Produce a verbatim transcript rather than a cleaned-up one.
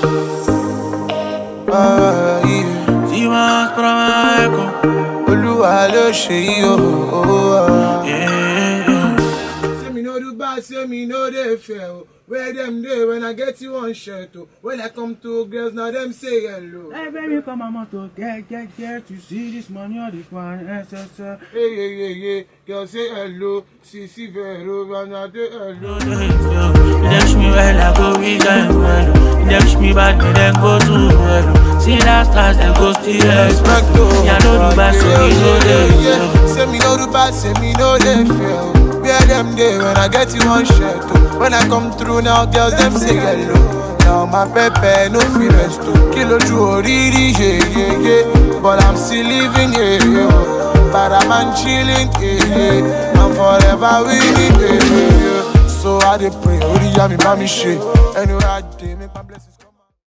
Ah, yeah. Si más para my echo. Oluwa lo ṣe yo. Yeah. Say me no do bad, say me no dey fair. Where them day when I get you one shirt, oh. When I come to girls, now them say hello. Hey baby, come on, moto, get, get, get to see this money on the pan, S S L. Hey, yeah, yeah, yeah. Girl say hello, see, see, vero, and I do hello. You dash me well, I go with them well. You dash me bad, me then go to well. See last class, then go still expect to. Yeah, no do bad, so me no dey fair. Say me no do bad, say me no dey fair. Where them day when I get you one shirt, oh. When I come through now, girls them say hello. Now my pepe no feel rest to kilo ju oriri, yeah, yeah, yeah. But I'm still living, yeah, yeah. But I'm chilling, yeah, yeah. I'm forever winning, yeah, yeah. So I dey pray, Ori ya mi mami she. Anyway I dey make my